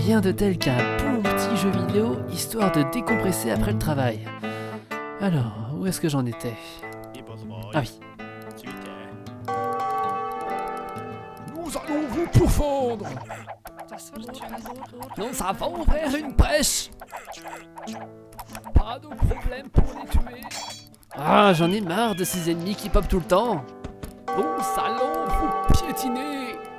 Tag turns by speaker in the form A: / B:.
A: Rien de tel qu'un bon petit jeu vidéo, histoire de décompresser après le travail. Alors, où est-ce que j'en étais? Ah oui.
B: Nous allons vous pourfendre.
A: Nous avons ouvert une brèche. Pas de problème pour les tuer. Ah, j'en ai marre de ces ennemis qui popent tout le temps. Nous allons vous piétiner.